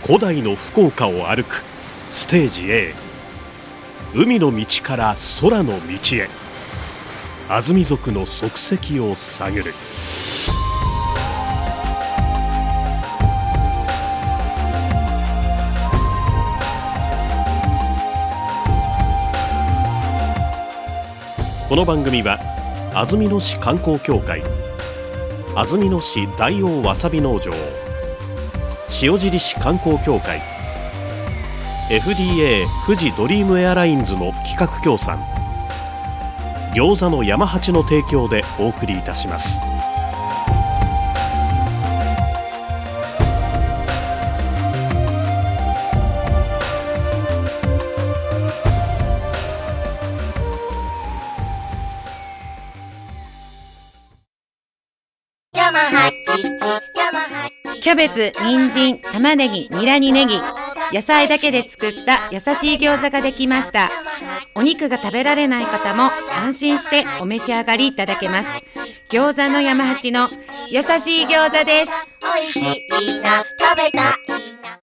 古代の福岡を歩くステージ A、 海の道から空の道へ、安住族の足跡を探る。この番組は安曇野市観光協会、安曇野市大王わさび農場、塩尻市観光協会、 FDA 富士ドリームエアラインズの企画協賛、餃子の山八の提供でお送りいたします。 キャベツ、人参、玉ねぎ、ニラにネギ、野菜だけで作った優しい餃子ができました。お肉が食べられない方も安心してお召し上がりいただけます。餃子の山八の優しい餃子です。 おいしいな、食べたいな。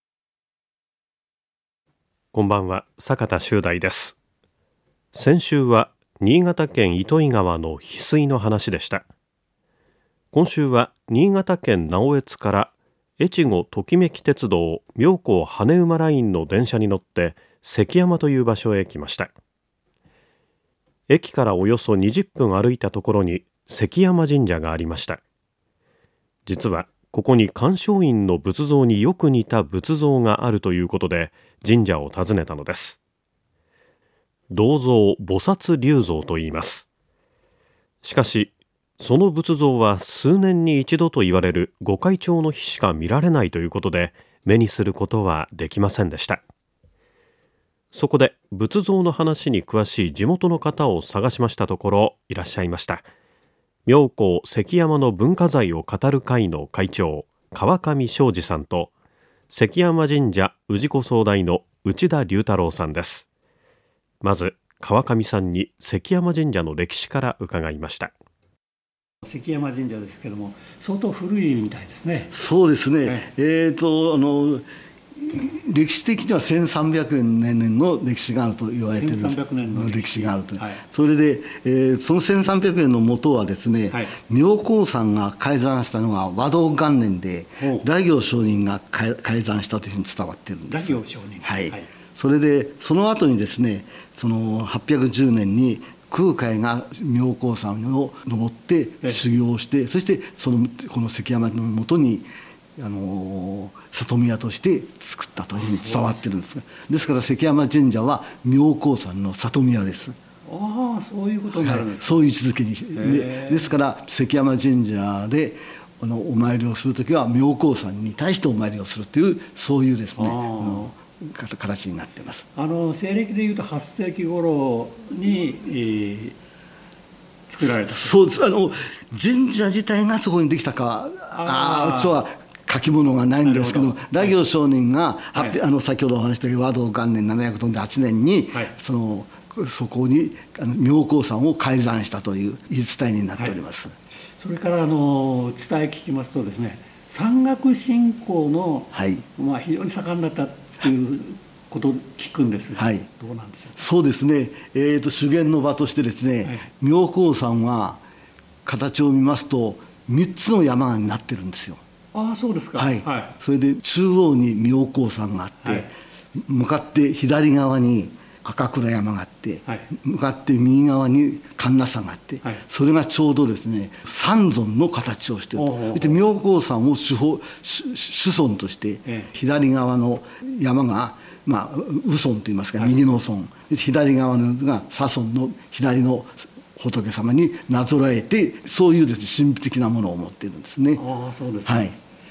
こんばんは、坂田修大です。先週は新潟県糸魚川の翡翠の話でした。今週は新潟県直江津から越後ときめき鉄道妙高羽馬ラインの電車に乗って関山という場所へ来ました。駅からおよそ20分歩いたところに関山神社がありました。実はここに観賞院の仏像によく似た仏像があるということで神社を訪ねたのです。銅像菩薩立像と言います。しかしその仏像は数年に一度と言われる御開帳の日しか見られないということで目にすることはできませんでした。そこで仏像の話に詳しい地元の方を探しましたところいらっしゃいました。妙高関山の文化財を語る会の会長川上昌司さんと関山神社氏子総代の内田龍太郎さんです。まず川上さんに関山神社の歴史から伺いました。 関山神社ですけども相当古いみたいですね。 そうですね、歴史的には1300年の歴史があると言われている 1300年の歴史があると、 はい、 それで、その1300年の元はですね、はい、妙高山が開山したのが和道元年で羅行上人が開山したというふうに伝わっているんです。 羅行上人、 はい、それでその後にですねその810年に空海が妙高山を登って修行して、そしてこの関山のもとに里宮として作ったというふうに伝わってるんですが、ですから関山神社は妙高山の里宮です。 ああ、そういうことになるんですか。 そういう位置づけにですから関山神社でお参りをするときは妙高山に対してお参りをするというそういうですね形になっています。 西暦でいうと8世紀頃に、作られた。 そうです。神社自体がそこにできたかは書き物がないんですけど、羅行上人が、はい、先ほどお話した和道元年708年に、はい、そこに妙高山を開山したという言い伝えになっております。はい、 それから伝え聞きますとですね、山岳信仰の、はい、非常に盛んだったということを聞くんですが、はい、どうなんでしょうか。 そうですね、修験の場としてですね、はい、妙高山は形を見ますと3つの山になってるんですよ。 ああ、そうですか。 はい、 はい、 それで中央に妙高山があって、はい、向かって左側に赤倉山があって、はい、向かって右側に神名山があって、はい、それがちょうどですね三尊の形をしていると。そして妙高山を主尊として、左側の山が右尊といいますか、はい、右の尊、左側のが左尊の左の仏様になぞらえて、そういうですね神秘的なものを持っているんですね。 ああ、そうですね。 はい、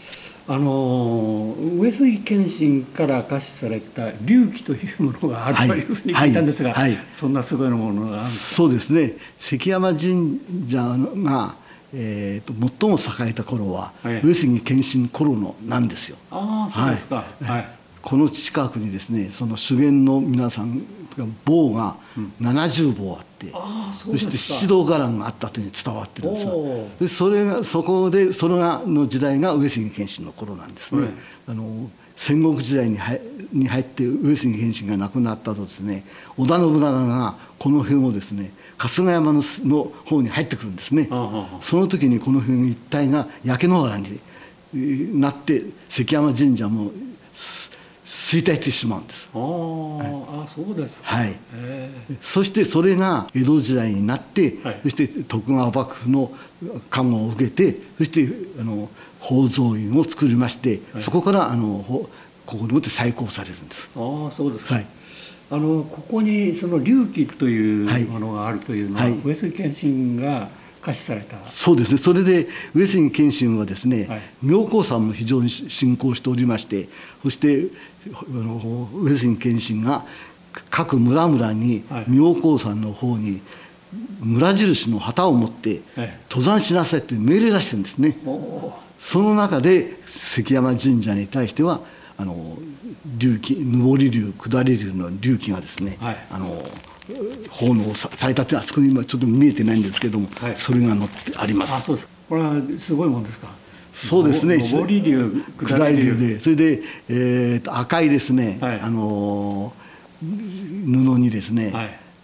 上杉謙信から明かしされた隆起というものがあるというふうに聞いたんですが、そんなすごいものがあるんですか。 そうですね、関山神社が、最も栄えた頃は、上杉謙信頃のなんですよ。 ああ、そうですか。はい、 この近くにですねその修験の皆さんが坊が70坊あって、そして七道伽藍があったというふうに伝わってるんですが、でそれの時代が上杉謙信の頃なんですね。 戦国時代に入って上杉謙信が亡くなったとですね、織田信長がこの辺をですね春日山の方に入ってくるんですね。その時にこの辺一帯が焼け野原になって関山神社も衰退してしまうんです。 そうですか。 はい。そしてそれが江戸時代になって、そして徳川幕府の加護を受けて、そして宝蔵院を作りまして、そこからここにもって再興されるんです。 そうですか。ここにその隆起というものがあるというのは、上杉謙信が可視された。 そうですね。それで上杉謙信はですね、妙高山も非常に信仰しておりまして、そして上杉謙信が各村々に妙高山の方に村印の旗を持って登山しなさいという命令出してるんですね。その中で関山神社に対しては隆起、上り龍下り龍の隆起がですね、奉納されたというのはあそこに今ちょっと見えてないんですけども、それが載ってあります。 そうですか。これはすごいもんですか。 そうですね。 上り龍下り龍で、それで、赤いですね、布にですね、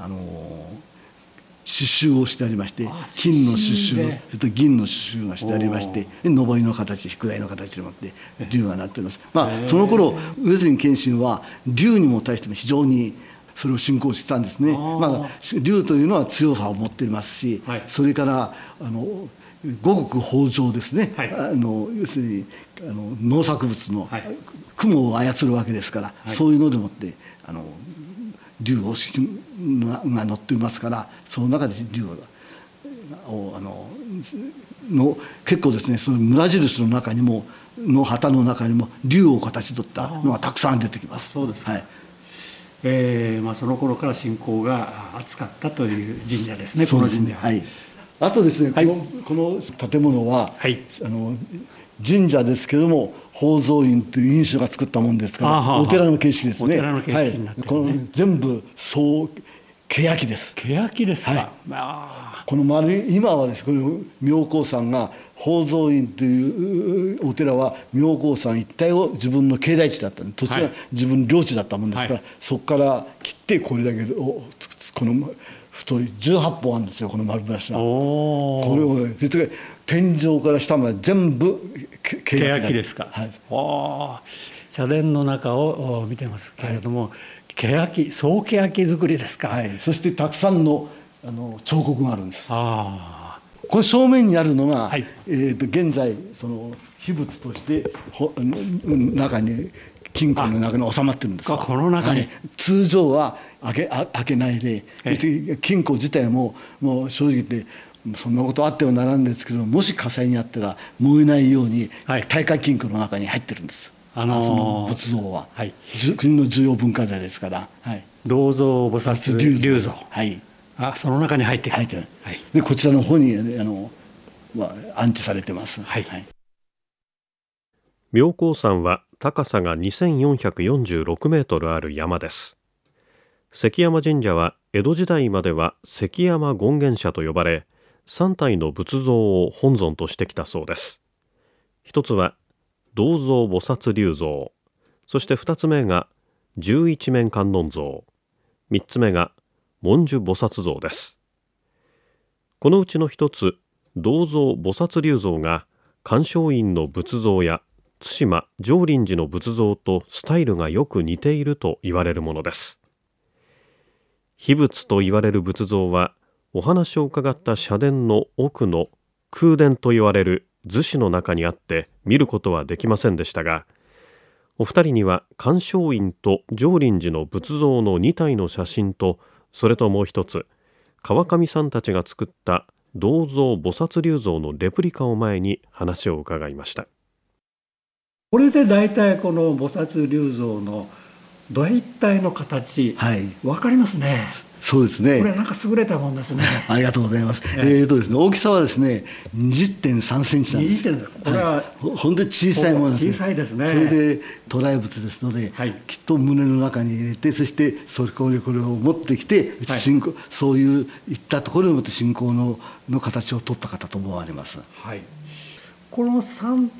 刺繍をしてありまして、金の刺繍、それと銀の刺繍がしてありまして、上りの形、下りの形でもって龍がなっております。その頃上杉謙信は龍にも対しても非常にそれを信仰してたんですね。龍というのは強さを持っていますし、それから五穀豊穣ですね。要するに農作物の雲を操るわけですから、そういうのでもって龍が乗っていますから、その中で龍を結構ですね、その村印の中にもの旗の中にも龍を形取ったのがたくさん出てきます。 そうですか。その頃から信仰が厚かったという神社ですね。この神社。 あとですね、この建物は、神社ですけども宝蔵院という院主が作ったもんですからお寺の形式ですね。 お寺の形式になってるね。 この全部欅です。 欅ですか。 この今はですね、この妙高山が宝蔵院というお寺は妙高山一帯を自分の境内地だったんで、土地が自分の領地だったもんですから、そこから切ってこれだけこの太い18本あるんですよ、この丸ブラシが。これを天井から下まで全部欅ですか。社殿の中を見てますけれども、総欅作りですか。 そしてたくさんの彫刻があるんです。これ正面にあるのが、現在その秘仏として中に金庫の中に収まってるんです。 この中に、 通常は開けないで、金庫自体ももう正直言ってそんなことあってはならんですけど、もし火災にあったら燃えないように大海金庫の中に入ってるんです。その仏像は、国の重要文化財ですから。 銅像菩薩立像、その中に入ってる。 でこちらの方に安置されてます。 妙高山は高さが2446メートルある山です。関山神社は江戸時代までは関山権現社と呼ばれ、3体の仏像を本尊としてきたそうです。一つは銅像菩薩立像、そして2つ目が十一面観音像、3つ目が文殊菩薩像です。このうちの一つ、銅像菩薩立像が観賞院の仏像や対馬上林寺の仏像とスタイルがよく似ていると言われるものです。秘仏と言われる仏像は、お話を伺った社殿の奥の空殿と言われる厨子の中にあって見ることはできませんでしたが、お二人には観賞院と上林寺の仏像の2体の写真と、それともう一つ、川上さんたちが作った銅像菩薩立像のレプリカを前に話を伺いました。 これで大体この菩薩立像の大体の形、分かりますね。 そうですね。 これなんか優れたもんですね。 ありがとうございます。ですね、大きさはですね 20.3 センチなんです。 これは本当に小さいものですね。 小さいですね。 それで渡来物ですので、きっと胸の中に入れて、そしてこれを持ってきて、そういういったところに持って信仰の形を取った方と思われます。 この3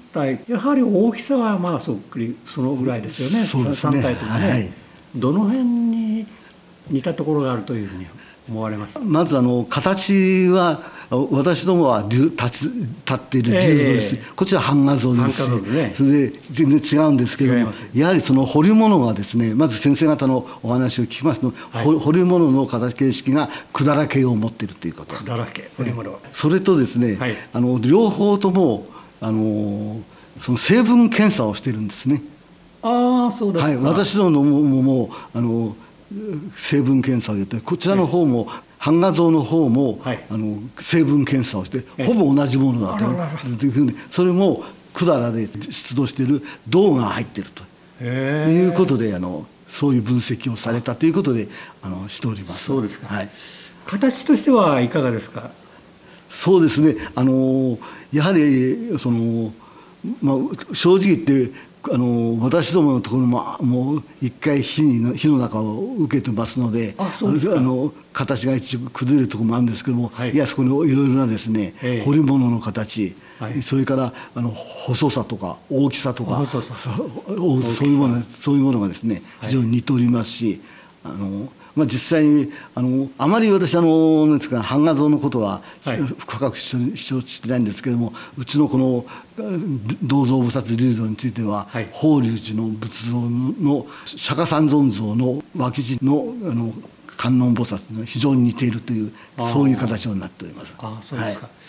体、やはり大きさはまあそっくりそのぐらいですよね。 そうですね。 3体ともね、はい、どの辺に似たところがあるというふうに思われます？ まず形は私どもは立っている龍像です、こちら版画像ですし、ね、それで全然違うんですけども、やはりその彫り物がですね、まず先生方のお話を聞きますと、はい、彫り物の形形式が百済形を持っているということ。 百済形、彫り物、 それとですね、はい、両方ともその成分検査をしているんですね。 ああ、そうですか。 はい、私どもも成分検査をやって、こちらの方も、版画像の方も、はい、成分検査をしてほぼ同じものだというふうに、それも百済で出土している銅が入っているということで、そういう分析をされたということでしております。 そうですか。 はい、 形としてはいかがですか？ そうですね、やはり正直言って私どものところもう一回火の中を受けてますので、形が一部崩れるところもあるんですけども、はい、いやそこにいろいろなですね、彫り物の形、はい、それから細さとか大きさとか、そういうものがですね、非常に似ておりますし、実際にあまり私なんですか、版画像のことは深く承知してないんですけれども、うちのこの銅像菩薩龍像については、はい、法隆寺の仏像の釈迦三尊像の脇地の観音菩薩が非常に似ているという、そういう形になっております。 あ、そうですか。はい、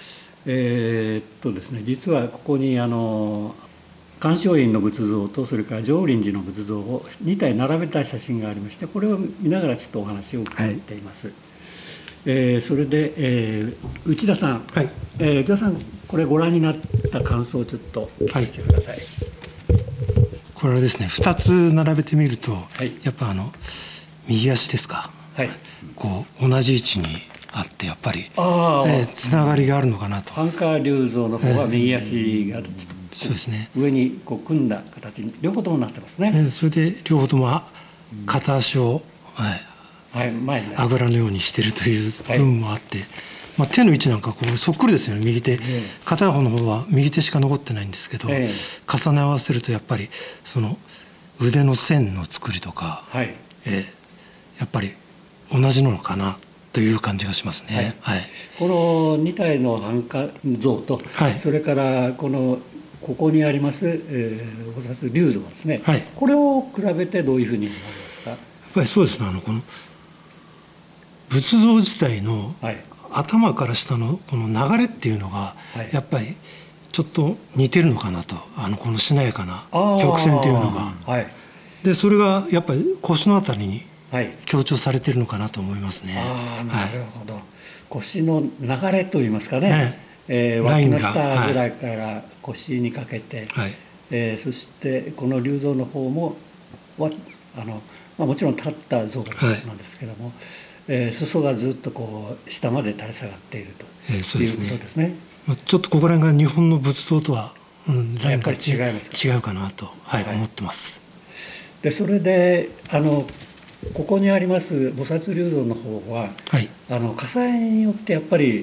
ですね、実はここに観世院の仏像とそれから浄林寺の仏像を2体並べた写真がありまして、これを見ながらちょっとお話を伺っています。はい、それで、内田さん、はい、内田さん、これご覧になった感想をちょっと聞かせてください。はい、 これはですね、2つ並べてみると、はい、やっぱ右足ですか、はい、こう同じ位置にあって、やっぱりつながりがあるのかなと。 版画龍像の方は右足がそうですね、 上にこう組んだ形に両方ともなってますね。 それで両方とも片足を、はい、前にあぐらのようにしているという部分もあって、はい、手の位置なんかこうそっくりですよね。右手、片方の方は右手しか残ってないんですけど、重ね合わせるとやっぱりその腕の線の作りとか、はい、やっぱり同じのかなという感じがしますね。はいはい、 この2体の版画像と、はい、それからここにあります、菩薩龍像ですね、はい、これを比べてどういうふうに思われますか？ やっぱりそうですね、この仏像自体の頭から下のこの流れっていうのがやっぱりちょっと似てるのかなと、このしなやかな曲線っていうのが、はい、でそれがやっぱり腰のあたりに強調されてるのかなと思いますね。 なるほど、腰の流れといいますかね、脇の下ぐらいから腰にかけて、はい、そしてこの龍像の方ももちろん立った像なんですけども、はい、裾がずっとこう下まで垂れ下がっているということですね。 ちょっとここら辺が日本の仏像とは、 やっぱり違いますか？ 違うかなと、はいはい、思ってます。 でそれでここにあります菩薩龍像の方は、はい、火災によってやっぱり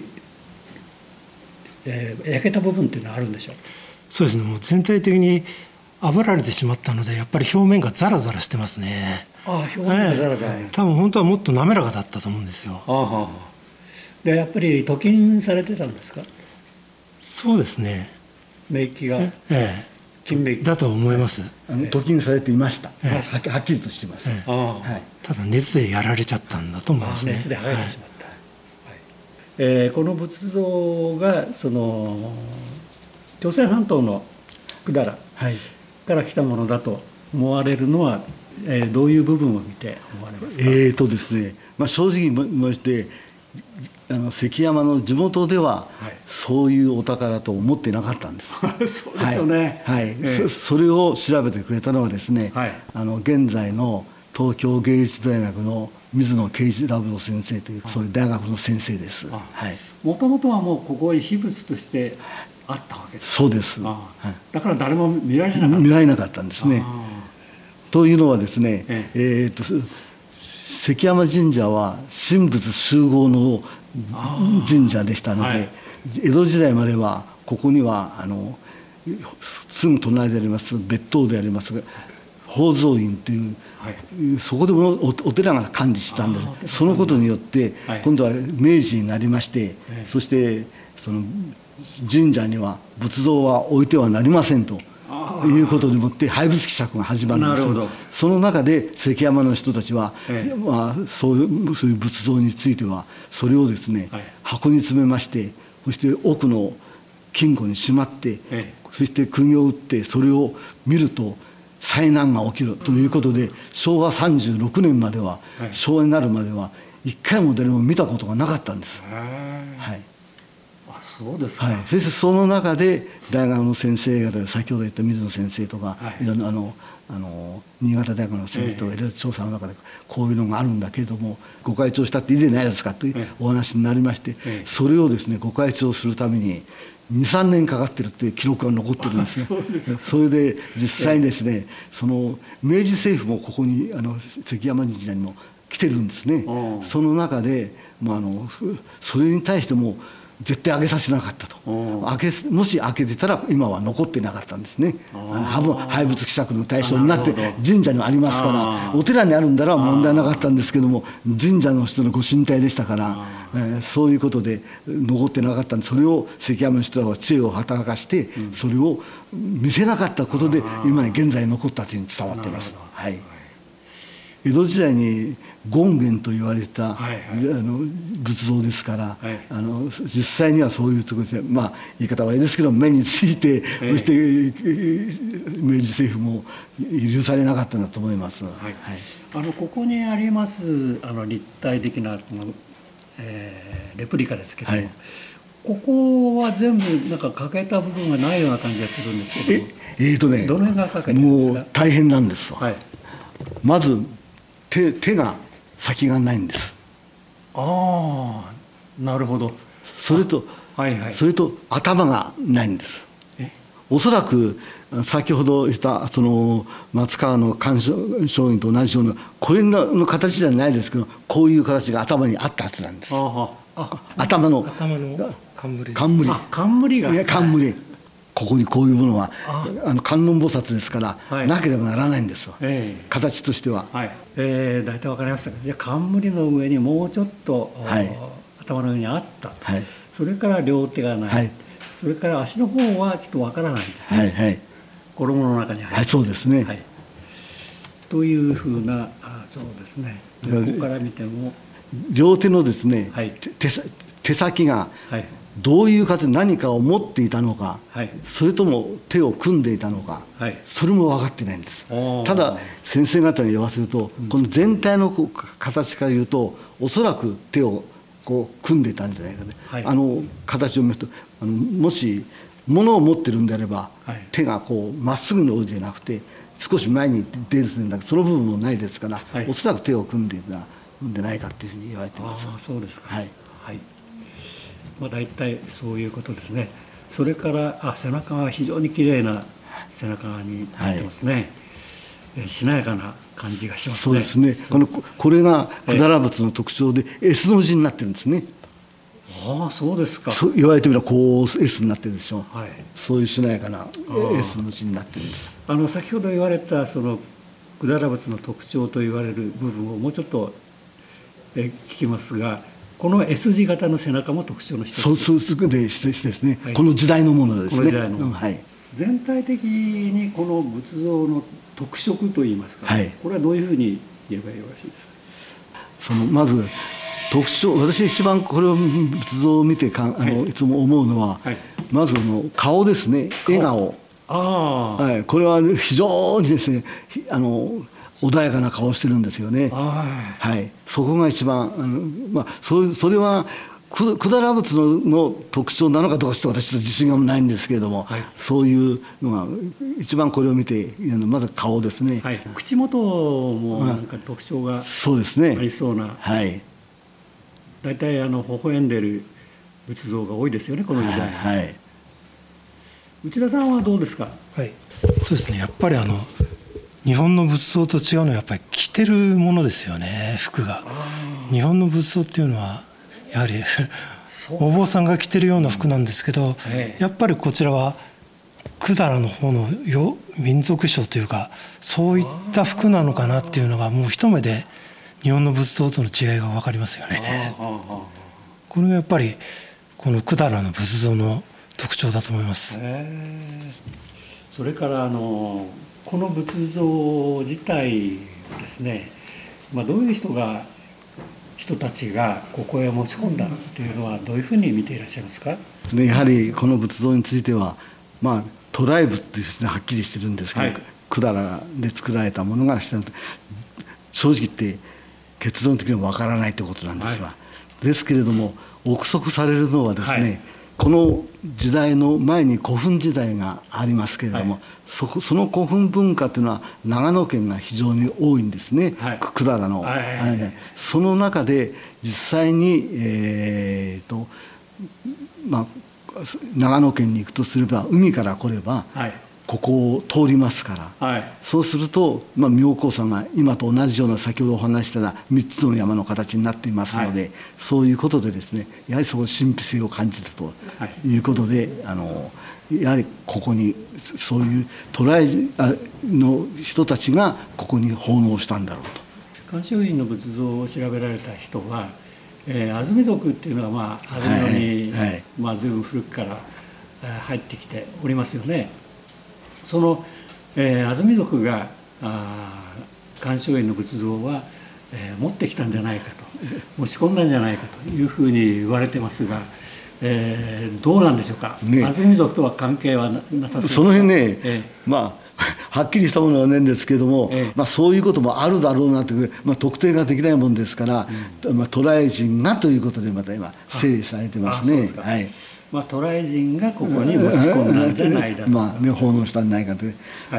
焼けた部分っていうのはあるんでしょう？ そうですね、もう全体的に炙られてしまったので、やっぱり表面がザラザラしてますね。 表面がザラザラ、 多分本当はもっと滑らかだったと思うんですよ。 でやっぱり鍍金されてたんですか？ そうですね、 メッキが、金メッキだと思います。 鍍金されていました、はっきりとしてます、 はい、ただ熱でやられちゃったんだと思いますね。 熱で剥がれてしまった、はい、この仏像が朝鮮半島の百済から来たものだと思われるのは、どういう部分を見て思われますか？ ですね、正直申して関山の地元ではそういうお宝と思ってなかったんです。 そうですよね。 はい、それを調べてくれたのはですね、はい、現在の東京芸術大学の水野慶一郎先生という、そういう大学の先生です。 もともとはもうここに秘仏としてあったわけです。 そうです。 だから誰も見られなかった。 見られなかったんですね。というのはですね、関山神社は神仏集合の神社でしたので、江戸時代まではここにはすぐ隣であります別当でありますが宝蔵院という、そこでも お寺が管理したんです。そのことによって、今度は明治になりまして、そしてその神社には仏像は置いてはなりませんということにもって廃仏毀釈が始まるんです。その中で関山の人たちは、そういう仏像についてはそれをですね、箱に詰めまして、そして奥の金庫にしまって、そして釘を打ってそれを見ると災難が起きるということで、昭和36年までは、昭和になるまでは一回も誰も見たことがなかったんです。 そうですか。 そしてその中で大学の先生方で、先ほど言った水野先生とか、いろんな新潟大学の先生とかいろいろ調査の中でこういうのがあるんだけれども、ご開帳したっていいじゃないですかというお話になりまして、それをですねご開帳するために2、3年かかってるっていう記録が残ってるんですね。それで実際にですね、その明治政府もここに関山神社にも来てるんですね。その中で、それに対しても絶対上げさせなかったと。もし開けてたら今は残ってなかったんですね。廃仏毀釈の対象になって神社にありますから、お寺にあるんだら問題なかったんですけども、神社の人のご神体でしたから、そういうことで残ってなかったんで、それを関山の人は知恵を働かして、それを見せなかったことで今に現在残ったというふうに伝わっています。江戸時代に権現と言われた、仏像ですから、実際にはそういうところで、言い方はあれですけど目について、そして明治政府も許されなかったんだと思います。 ここにあります立体的なレプリカですけども、ここは全部なんか欠けた部分がないような感じがするんですけど、どの辺が欠けてるんですか？ もう大変なんですわ。まず手が先がないんです。 なるほど。 それと頭がないんです。おそらく先ほど言ったその松川の鑑賞院と同じようなこれの形じゃないですけど、こういう形が頭にあったはずなんです。頭の冠ここにこういうものは観音菩薩ですから、なければならないんですよ、形としては。 大体分かりましたけど、じゃあ冠の上にもうちょっと、頭の上にあったと、それから両手がない、それから足の方はちょっと分からないですね、衣の中に入って、 そうですね、 というふうな、そうですね、ここから見ても両手のですね、手先がどういう形で何かを持っていたのか、それとも手を組んでいたのか、それも分かってないんです。ただ先生方に言わせると、この全体の形から言うとおそらく手をこう組んでいたんじゃないかね、形を見るともし物を持ってるんであれば、手がこうまっすぐに折るじゃなくて少し前に出るんだけど、その部分もないですから、おそらく手を組んでいたんでないかというふうに言われています。 そうですか。大体そういうことですね。それから背中は非常に綺麗な背中になってますね、しなやかな感じがしますね。 そうですね。これが百済仏の特徴で S の字になってるんですね。 そうですか。 そう言われてみればこう S になってるでしょう、そういうしなやかな S の字になってるんです。 先ほど言われたその百済仏の特徴と言われる部分をもうちょっと聞きますが、この S 字型の背中も特徴の一つですね、この時代のものですね。 全体的にこの仏像の特色といいますか、これはどういうふうに言えばよろしいですか？ まず特徴、私一番これを仏像を見ていつも思うのは、まず顔ですね、笑顔。これは非常にですね穏やかな顔してるんですよね。そこが一番それは百済仏の特徴なのかどうかちょっと私は自信がないんですけれども、そういうのが一番これを見てまず顔ですね。 口元もなんか特徴がありそうな、大体微笑んでる仏像が多いですよね、この時代。内田さんはどうですか？ そうですね、やっぱり日本の仏像と違うのはやっぱり着てるものですよね、服が。日本の仏像っていうのはやはりお坊さんが着てるような服なんですけど、やっぱりこちらは百済の方の民族衣装というか、そういった服なのかなっていうのがもう一目で日本の仏像との違いが分かりますよね。これがやっぱりこの百済の仏像の特徴だと思います。 それからこの仏像自体ですね、どういう人たちがここへ持ち込んだというのはどういうふうに見ていらっしゃいますか？ やはりこの仏像については、渡来仏というですね、はっきりしてるんですけど、百済で作られたものが正直言って結論的には分からないということなんですが、ですけれども憶測されるのはですね、この時代の前に古墳時代がありますけれども、その古墳文化というのは長野県が非常に多いんですね、百済の、その中で実際に、長野県に行くとすれば海から来れば、ここを通りますから、そうすると、妙高山が今と同じような先ほどお話した3つの山の形になっていますので、そういうことでですね、やはりその神秘性を感じたということで、やはりここにそういう渡来の人たちがここに奉納したんだろうと。 観世院の仏像を調べられた人は、安住族っていうのは安曇野に随分古くから入ってきておりますよね。その安住族が観世院の仏像は持ってきたんじゃないかと、持ち込んだんじゃないかというふうに言われてますが、どうなんでしょうか。安住族とは関係はなさそうですか。 その辺ね、はっきりしたものはないんですけれども、そういうこともあるだろうなという、特定ができないもんですから、渡来人がということでまた今整理されてますね。 渡来人がここに持ち込んだんじゃないだと奉納したんじゃないかと。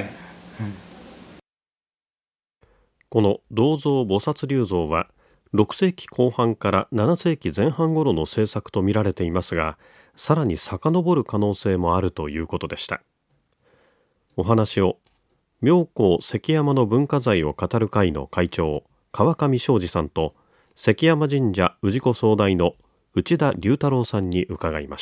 この銅像菩薩立像は6世紀後半から7世紀前半頃の制作とみられていますが、さらに遡る可能性もあるということでした。お話を妙高関山の文化財を語る会の会長川上昌司さんと関山神社氏子総代の内田龍太郎さんに伺いました。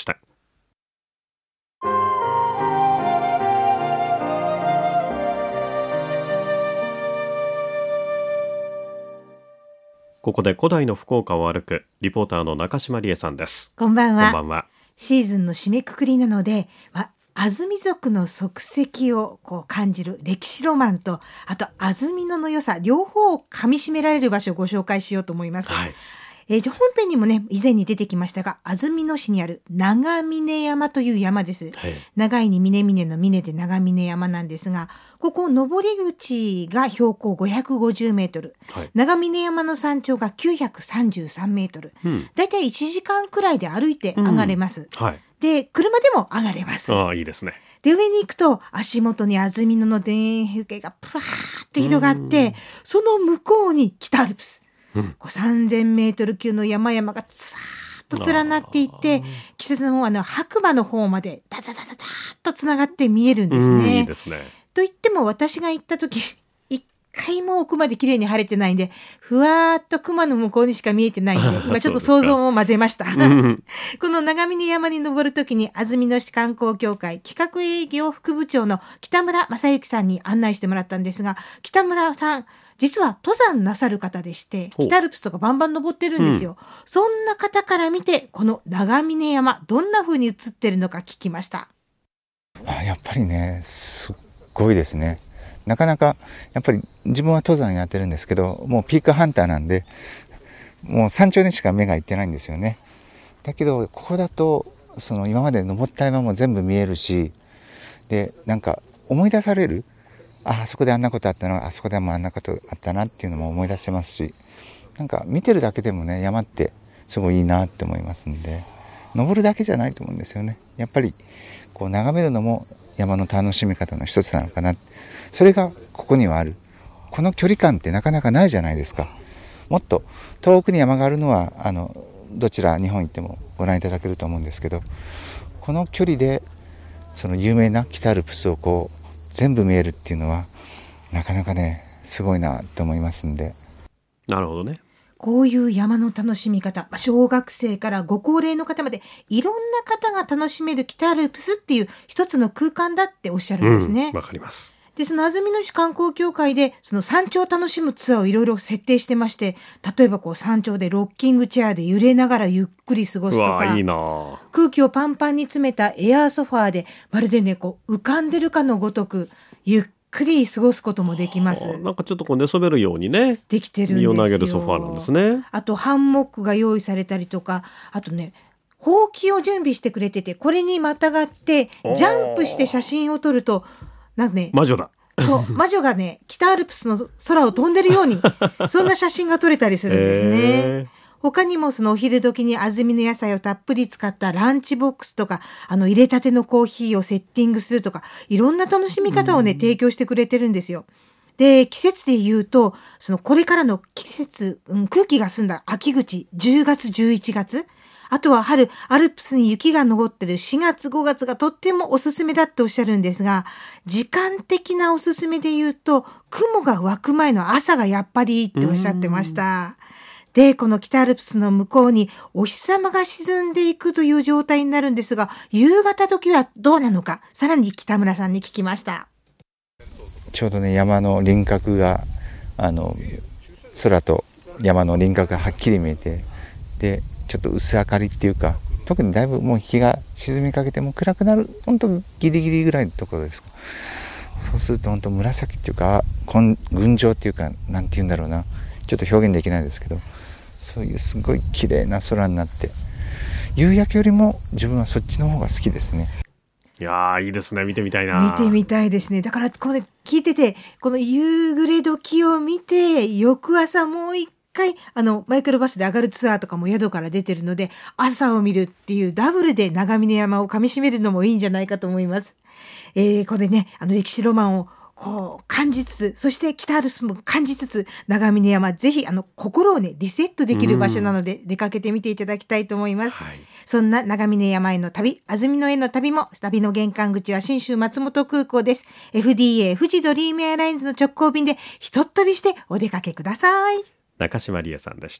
ここで古代の福岡を歩くリポーターの中島理恵さんです。 こんばんは。 こんばんは。 シーズンの締めくくりなので、安住族の足跡を感じる歴史ロマンと、あと安曇野の良さ、両方をかみしめられる場所をご紹介しようと思います。本編にもね、以前に出てきましたが、安曇野市にある長峰山という山です。長いに峰々の峰で長峰山なんですが、ここ登り口が標高550メートル、長峰山の山頂が933メートル、だいたい1時間くらいで歩いて上がれます。で、車でも上がれます。 いいですね。 で、上に行くと足元に安曇野の田園風景がプワーッと広がって、その向こうに北アルプス、3000メートル級の山々がさーっと連なっていて、北の白馬の方までダダダダダーッとつながって見えるんですね。 いいですね。 と言っても私が行った時、一回も奥まで綺麗に晴れてないんで、ふわーっと熊の向こうにしか見えてないんで、今ちょっと想像も混ぜました。この長峰山に登る時に安曇野市観光協会企画営業副部長の北村正幸さんに案内してもらったんですが、北村さん実は登山なさる方でして、北アルプスとかバンバン登ってるんですよ。そんな方から見て、この長峰山どんな風に映ってるのか聞きました。 やっぱりね、すっごいですね。なかなかやっぱり自分は登山やってるんですけど、もうピークハンターなんで、もう山頂にしか目がいってないんですよね。だけどここだと今まで登った山も全部見えるし、でなんか思い出される、あそこであんなことあったな、あそこでもあんなことあったなっていうのも思い出せますし、なんか見てるだけでもね、山ってすごいいいなって思いますんで、登るだけじゃないと思うんですよね。やっぱり眺めるのも山の楽しみ方の一つなのかな。それがここにはある。この距離感ってなかなかないじゃないですか。もっと遠くに山があるのはどちら日本行ってもご覧いただけると思うんですけど、この距離でその有名な北アルプスを全部見えるっていうのはなかなかね、すごいなと思いますんで。 なるほどね。 こういう山の楽しみ方、小学生からご高齢の方までいろんな方が楽しめる北アルプスっていう一つの空間だっておっしゃるんですね。 わかります。 でその安曇野市観光協会でその山頂を楽しむツアーをいろいろ設定してまして、例えば山頂でロッキングチェアで揺れながらゆっくり過ごすとか、 いいな、 空気をパンパンに詰めたエアーソファーでまるでね浮かんでるかのごとくゆっくり過ごすこともできます。 なんかちょっと寝そべるようにねできてるんですよ。 身を投げるソファーなんですね。 あとハンモックが用意されたりとか、あとねほうきを準備してくれてて、これにまたがってジャンプして写真を撮るとなんかね、 魔女だ。 そう魔女がね北アルプスの空を飛んでるようにそんな写真が撮れたりするんですね。他にもそのお昼時に安曇野野菜をたっぷり使ったランチボックスとか、入れたてのコーヒーをセッティングするとか、いろんな楽しみ方をね提供してくれてるんですよ。で季節で言うとそのこれからの季節、空気が澄んだ秋口10月11月、あとは春アルプスに雪が残ってる4月5月がとってもおすすめだっておっしゃるんですが、時間的なおすすめで言うと雲が湧く前の朝がやっぱりいいっておっしゃってました。でこの北アルプスの向こうにお日様が沈んでいくという状態になるんですが、夕方時はどうなのか、さらに北村さんに聞きました。 ちょうどね山の輪郭が空と山の輪郭がはっきり見えて、でちょっと薄明かりっていうか、特にだいぶもう日が沈みかけても暗くなる本当ギリギリぐらいのところですか。そうすると本当紫っていうか群青っていうか、なんていうんだろうな、ちょっと表現できないですけど、そういうすごい綺麗な空になって、夕焼けよりも自分はそっちの方が好きですね。 いやいいですね。見てみたいな。 見てみたいですね。だからこれ聞いてて、この夕暮れ時を見て翌朝もう一回マイクロバスで上がるツアーとかも宿から出てるので、朝を見るっていうダブルで長峰山をかみしめるのもいいんじゃないかと思います。これね歴史ロマンを感じつつ、そして北アルプスも感じつつ、長峰山ぜひ心をねリセットできる場所なので出かけてみていただきたいと思います。そんな長峰山への旅、安曇野への旅も、旅の玄関口は信州松本空港です。 FDA 富士ドリームエアラインズの直行便でひとっ飛びしてお出かけください。 中島理恵さんでした。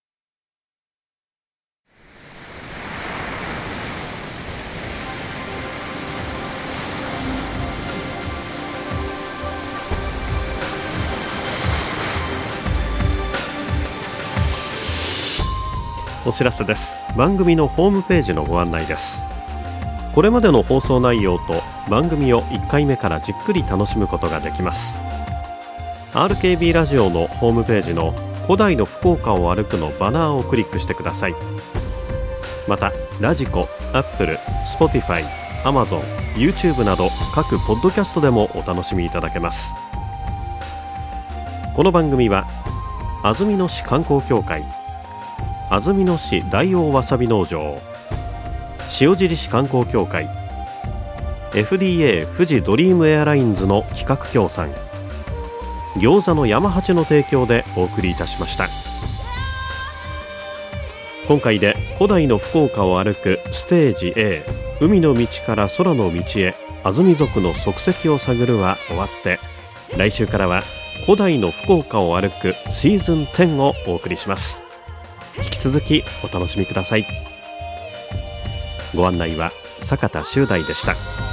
お知らせです。番組のホームページのご案内です。これまでの放送内容と番組を1回目からじっくり楽しむことができます。 RKB ラジオのホームページの古代の福岡を歩くのバナーをクリックしてください。またラジコ、アップル、Spotify、Amazon、YouTube など各ポッドキャストでもお楽しみいただけます。この番組は安曇野市観光協会、安曇野市大王わさび農場、塩尻市観光協会、 FDA 富士ドリームエアラインズの企画協賛、餃子の山八の提供でお送りいたしました。今回で古代の福岡を歩くステージ A、 海の道から空の道へ安曇族の足跡を探るは終わって、来週からは古代の福岡を歩くシーズン10をお送りします。引き続きお楽しみください。ご案内は坂田修大でした。